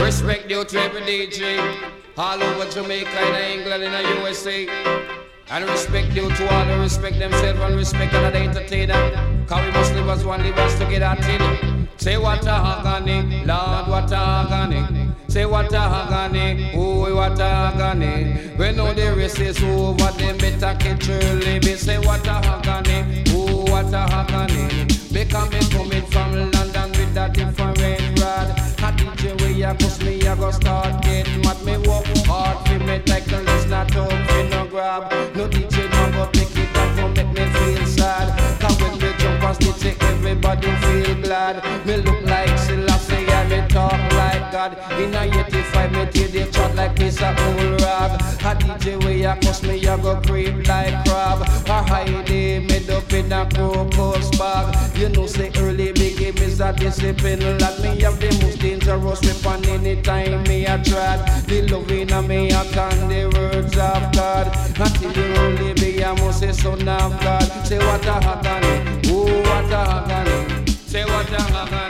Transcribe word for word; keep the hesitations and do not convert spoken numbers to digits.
Respect due to every D J all over Jamaica, in England, in the U S A. And respect due to all who respect themselves and respect other entertainer. Cause we must live as one, live as together till. Say what a agony, Lord, what a agony. Say what a agony, oh what a agony. We know the race is over, them better catch early. Be say what a agony, oh what a agony. Because me coming from London with a different rod. A D J way a cause me a go start get mad. Me work hard for me take the list not up for no grab. No D J no go take it up for make me feel sad. Cause when me jump and stitch it everybody feel glad. Me look like Selassie and me talk like God. In a eighty-five me take the chat like this a old rag. A D J way a cause me a go creep like crab. A hide me up in a crocus bag. You know say early big game is a discipline. Let me have the most dangerous weapon anytime me a trad. The loving of me a can the words of God. Until the early big I must say son of God. Say what a agony, oh what a agony. Say what a agony.